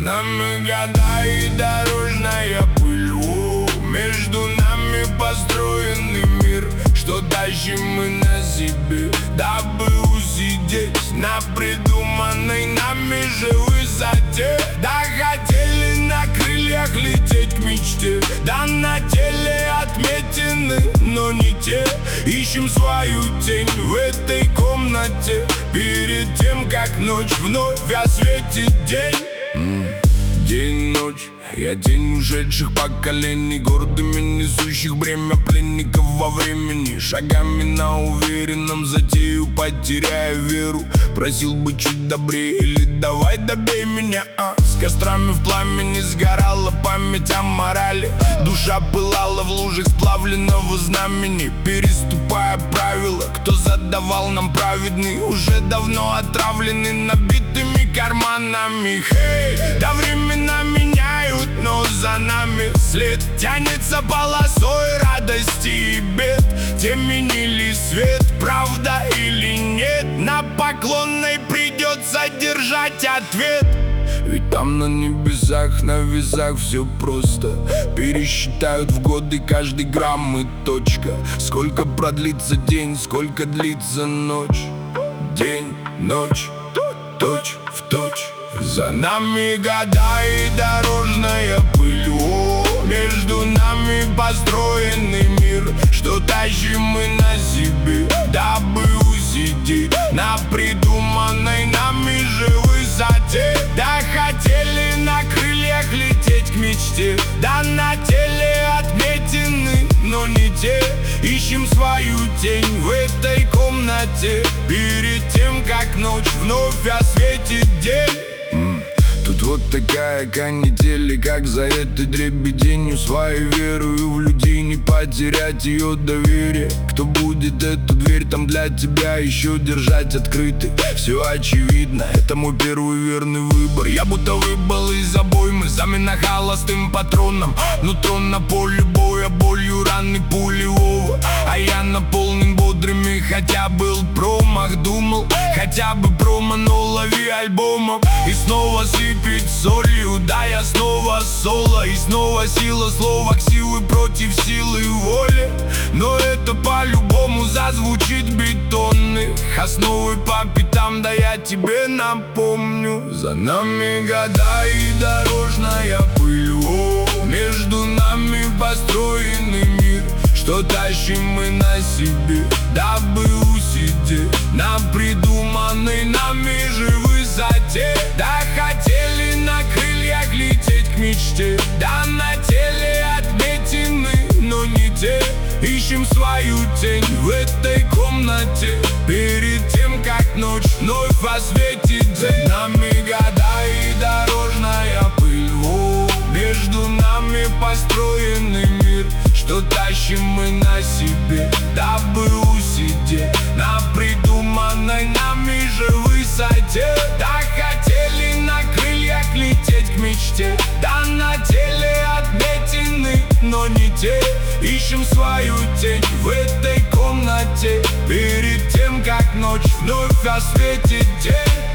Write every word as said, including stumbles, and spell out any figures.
нами года и дорожная пыль. О, между нами построенный мир, что тащим мы на себе, дабы усидеть на придуманной нами же высоте. Да хотели на крыльях лететь к мечте, да на теле отметины, но не те. Ищем свою тень в этой комнате, перед тем, как ночь вновь осветит день. День, ночь, я тень ушедших поколений, гордыми несущих бремя пленников во времени. Шагами на уверенном затею, потеряя веру, просил бы чуть добрее или давай добей меня. а. С кострами в пламени сгорала память о морали, душа пылала в лужах сплавленного знамени. Переступая правила, кто задавал нам праведный, уже давно отравлены набитыми карманами. Хей, да времена меняют, но за нами след тянется полосой радости и бед. Теменили свет, правда или нет, на Поклонной придется держать ответ. Ведь там на небесах, на весах все просто, пересчитают в годы каждый грамм и точка. Сколько продлится день, сколько длится ночь. День, ночь, точь в точь. За нами года и дорожная пыль. О, между нами построенный мир, что тащим мы на себе, дабы усидеть на придуманной нами же высоте. Да хотели на крыльях лететь к мечте, да на теле отметины, но не те. Ищем свою тень в этой комнате, перед тем, как ночь вновь осветит день. Тут вот такая канитель, и как за этой дребеденью свою верую в людей, не потерять ее доверие. Кто будет эту дверь там для тебя еще держать открытой? Все очевидно, это мой первый верный выбор. Я будто выбыл из обоймы, замена холостым патроном. Нутрон на поле боя, болью раны пулевого. А я наполнен бодрыми, хотя был промах. Думал, хотя бы промо, но лови альбомом. И снова сыпет солью, да я снова соло. И снова сила слова, силы против силы воли. Но это по-любому зазвучит бетонных основы по пятам, да я тебе напомню. За нами года и дорожная пыль. О, между нами построенный мир, что тащим мы на себе, дабы усидеть на придуманной нами же высоте. Да хотели на крыльях лететь к мечте, да на теле отметины, но не те. Ищем свою тень в этой комнате, перед тем, как ночь вновь осветит день. За нами года и дорожная пыль. О, между нами построенный мир, что тащим мы на себе, дабы усидеть на придуманной нами же высоте. Да хотели на крыльях лететь к мечте, да на теле отметины, но не те. Ищем свою тень в этой комнате, перед тем, как ночь вновь осветит день.